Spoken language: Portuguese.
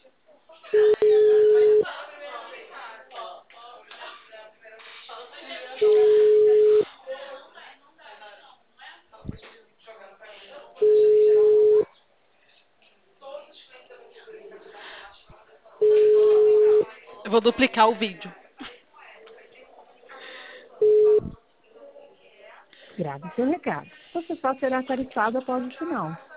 Eu vou duplicar o vídeo. Grave seu recado. Você só será tarifado após o sinal.